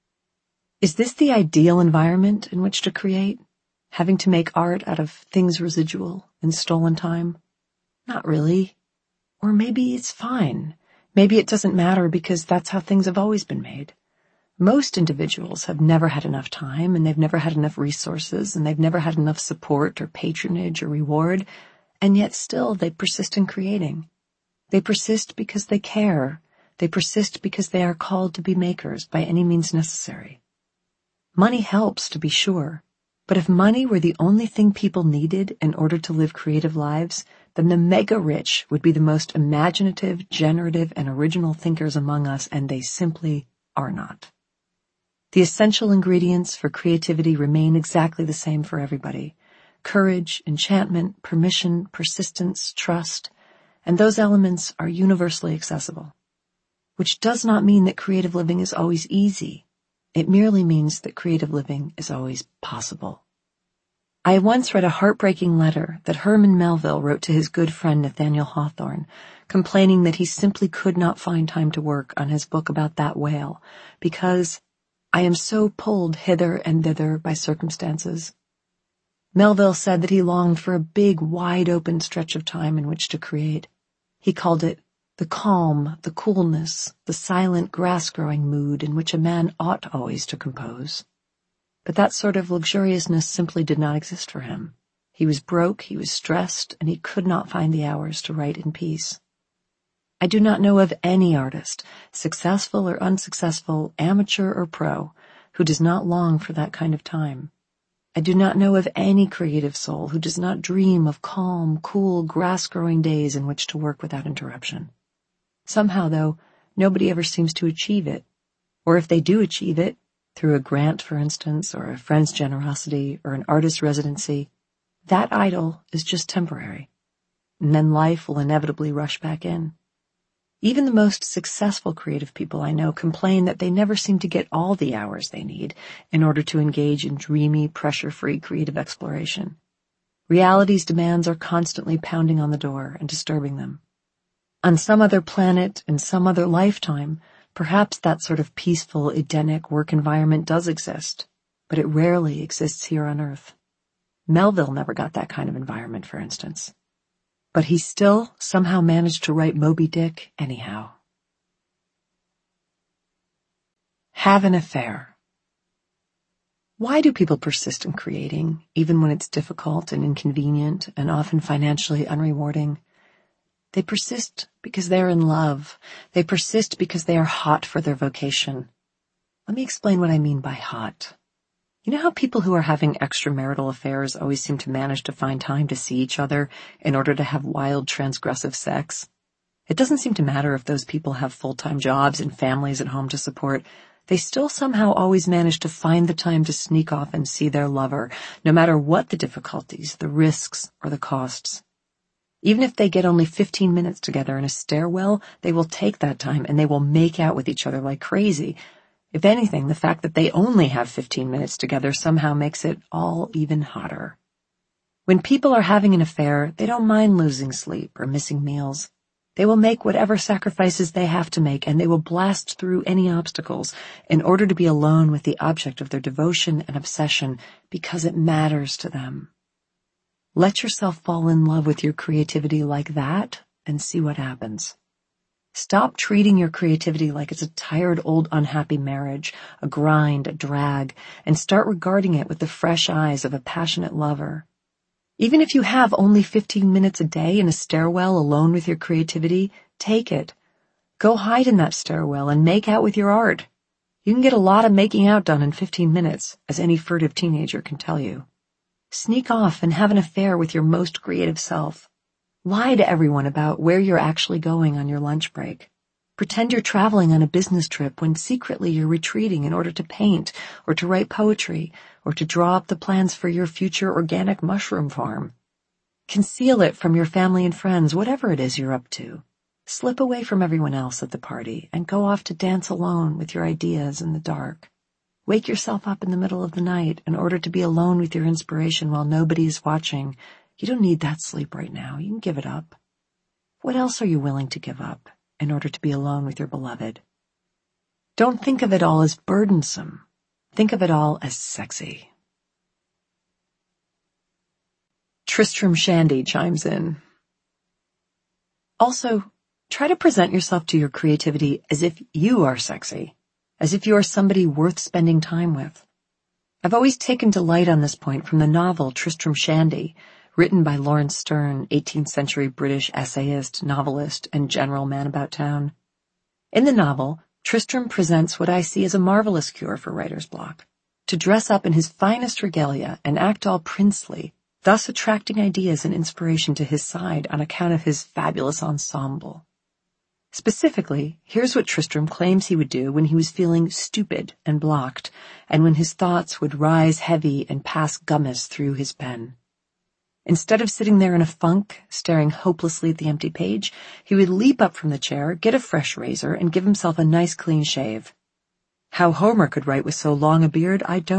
Speaker 1: Is this the ideal environment in which to create? Having to make art out of things residual and stolen time? Not really. Or maybe it's fine. Maybe it doesn't matter because that's how things have always been made. Most individuals have never had enough time, and they've never had enough resources, and they've never had enough support or patronage or reward, and yet still they persist in creating. They persist because they care. They persist because they are called to be makers by any means necessary. Money helps, to be sure, but if money were the only thing people needed in order to live creative lives, then the mega-rich would be the most imaginative, generative, and original thinkers among us, and they simply are not. The essential ingredients for creativity remain exactly the same for everybody. Courage, enchantment, permission, persistence, trust, and those elements are universally accessible. Which does not mean that creative living is always easy. It merely means that creative living is always possible. I once read a heartbreaking letter that Herman Melville wrote to his good friend Nathaniel Hawthorne, complaining that he simply could not find time to work on his book about that whale, because I am so pulled hither and thither by circumstances. Melville said that he longed for a big, wide-open stretch of time in which to create. He called it the calm, the coolness, the silent grass-growing mood in which a man ought always to compose. But that sort of luxuriousness simply did not exist for him. He was broke, he was stressed, and he could not find the hours to write in peace. I do not know of any artist, successful or unsuccessful, amateur or pro, who does not long for that kind of time. I do not know of any creative soul who does not dream of calm, cool, grass-growing days in which to work without interruption. Somehow, though, nobody ever seems to achieve it. Or if they do achieve it, through a grant, for instance, or a friend's generosity, or an artist's residency, that idol is just temporary. And then life will inevitably rush back in. Even the most successful creative people I know complain that they never seem to get all the hours they need in order to engage in dreamy, pressure-free creative exploration. Reality's demands are constantly pounding on the door and disturbing them. On some other planet, in some other lifetime, perhaps that sort of peaceful, Edenic work environment does exist, but it rarely exists here on Earth. Melville never got that kind of environment, for instance. But he still somehow managed to write Moby Dick anyhow. Have an affair. Why do people persist in creating, even when it's difficult and inconvenient and often financially unrewarding? They persist because they're in love. They persist because they are hot for their vocation. Let me explain what I mean by hot. You know how people who are having extramarital affairs always seem to manage to find time to see each other in order to have wild, transgressive sex? It doesn't seem to matter if those people have full-time jobs and families at home to support. They still somehow always manage to find the time to sneak off and see their lover, no matter what the difficulties, the risks, or the costs. Even if they get only 15 minutes together in a stairwell, they will take that time and they will make out with each other like crazy. If anything, the fact that they only have 15 minutes together somehow makes it all even hotter. When people are having an affair, they don't mind losing sleep or missing meals. They will make whatever sacrifices they have to make, and they will blast through any obstacles in order to be alone with the object of their devotion and obsession because it matters to them. Let yourself fall in love with your creativity like that and see what happens. Stop treating your creativity like it's a tired, old, unhappy marriage, a grind, a drag, and start regarding it with the fresh eyes of a passionate lover. Even if you have only 15 minutes a day in a stairwell alone with your creativity, take it. Go hide in that stairwell and make out with your art. You can get a lot of making out done in 15 minutes, as any furtive teenager can tell you. Sneak off and have an affair with your most creative self. Lie to everyone about where you're actually going on your lunch break. Pretend you're traveling on a business trip when secretly you're retreating in order to paint or to write poetry or to draw up the plans for your future organic mushroom farm. Conceal it from your family and friends, whatever it is you're up to. Slip away from everyone else at the party and go off to dance alone with your ideas in the dark. Wake yourself up in the middle of the night in order to be alone with your inspiration while nobody is watching. You don't need that sleep right now. You can give it up. What else are you willing to give up in order to be alone with your beloved? Don't think of it all as burdensome. Think of it all as sexy. Tristram Shandy chimes in. Also, try to present yourself to your creativity as if you are sexy, as if you are somebody worth spending time with. I've always taken delight on this point from the novel Tristram Shandy, written by Laurence Sterne, 18th century British essayist, novelist, and general man about town. In the novel, Tristram presents what I see as a marvelous cure for writer's block, to dress up in his finest regalia and act all princely, thus attracting ideas and inspiration to his side on account of his fabulous ensemble. Specifically, here's what Tristram claims he would do when he was feeling stupid and blocked, and when his thoughts would rise heavy and pass gummus through his pen. Instead of sitting there in a funk, staring hopelessly at the empty page, he would leap up from the chair, get a fresh razor, and give himself a nice clean shave. How Homer could write with so long a beard, I don't